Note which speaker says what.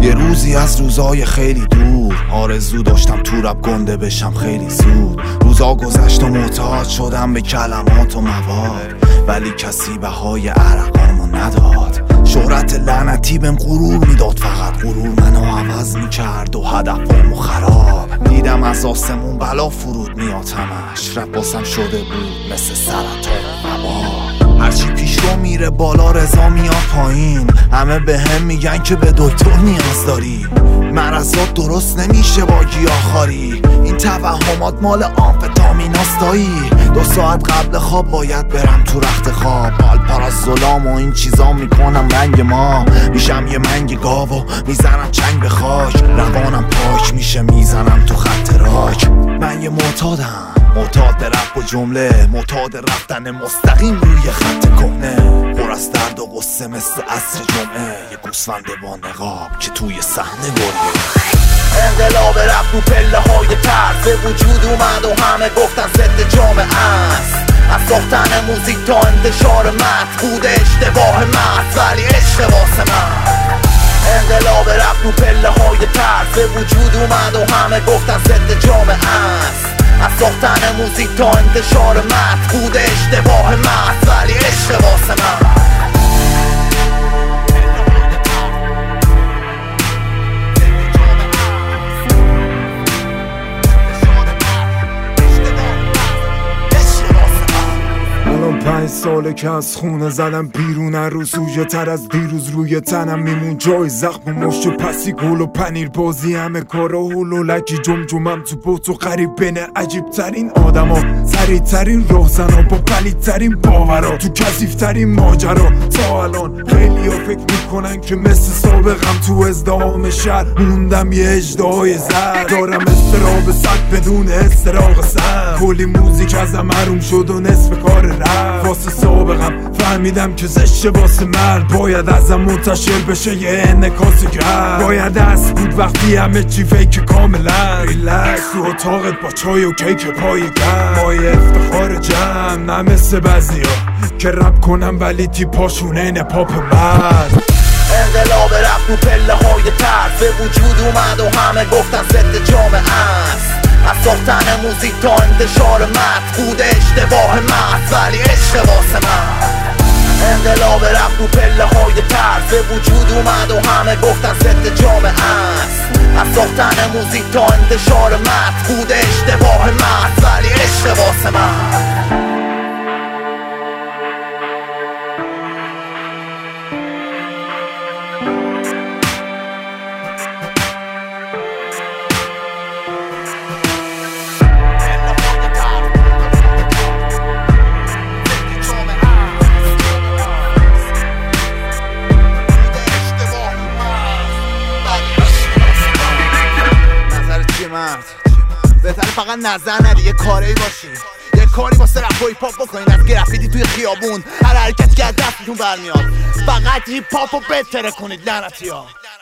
Speaker 1: یه روزی از روزای خیلی دور آرزو داشتم تو رپ گنده بشم خیلی زود. روزا گذشت و معتاد شدم به کلمات و مواد، ولی کسی بهای عرقامو نداد. شهرت لعنتی بهم غرور میداد، فقط غرور منو عوض میکرد و هدفامو خراب. دیدم از آسمون بلا فرود میاد همش، رپ باسم شده بود مثل سرطان وبا. هرچی پیش رو میره بالا رضا میاد پایین، همه به هم میگن که به دکتر نیاز داری. مرضات درست نمیشه با گیاهخواری، این توهمات مال آمفتامیناست دایی. 2 ساعت قبل خواب باید برم تو رخت خواب، آلپارازولام و این چیزا میکنم رنگ ما. میشم یه منگ گاو و میزنم چنگ به خاک، روانم پاک میشه میزنم تو خط راک. من یه معتادم، معتاد به رپ و جمله، معتاد رفتن مستقیم روی خط کهنه. پر از درد و غصه مثل عصر جمعه، یه گوسفند با نقاب که توی صحنه گریه. انقلاب رپ تو پله های ترس به وجود اومد و همه گفتن ضد جامعه است. از ساختن موزیک تا انتشار متن بود اشتباه محض، ولی عشق واسه من. انقلاب رپ تو پله های ترس به وجود اومد و همه گفتن ضد جامعه است. از ساختن موزیک تا انتشار متن بود اشتباه محض، ولی عشق واسه من.
Speaker 2: الان 5 ساله که از خونه زدم بیرون، هر روز سوژه تر از دیروز روی تنم میمون. جای زخم و مشت و پسی گل و پنیر بازی، همه کارا هولولکی جمجمم تو بوت و غریب بین عجیب ترین آدما، سریع ترین راهزنا با پلید ترین باورا، تو کثیف ترین ماجرا. تا الان خیلی ها فکر میکنن که مثل سابقم تو ازدهام شهر موندم یه اژدهای زر. دارم استراب صد بدون استراق سر، کلی موزیک ازم حروم شد و نصف کار رفت. واسه سابقم فهمیدم که زشته واسه مرد، باید ازم منتشر بشه یه انعکاس گرد. باید دست بود وقتی همه چی فیک کاملا ریلکس، تو اتاقت با چای و کیک پای گرم. مایه افتخار جمع نه مثل بعضیا که رپ کنم ولی تیپاشون اینه پاپ مرد.
Speaker 1: انقلاب رپ تو پله های ترس به وجود اومد و همه گفتن ضد جامعه است. از ساختن موزیک تا انتشار متن بود اشتباه محض، ولی عشق واسه من. انقلاب رپ تو پله های ترس به وجود اومد و همه گفتن ضد جامعه است. از ساختن موزیک تا انتشار متن بود اشتباه محض، ولی عشق واسه من. بهتره فقط نظر ندی، یه کاری باشی، یه کاری واسه رپ و هیپ هاپ بکنین. از گرافیتی توی خیابون هر حرکتی که از دستتون برمیاد، فقط هیپ هاپو بهتره کنید لعنتی‌ها.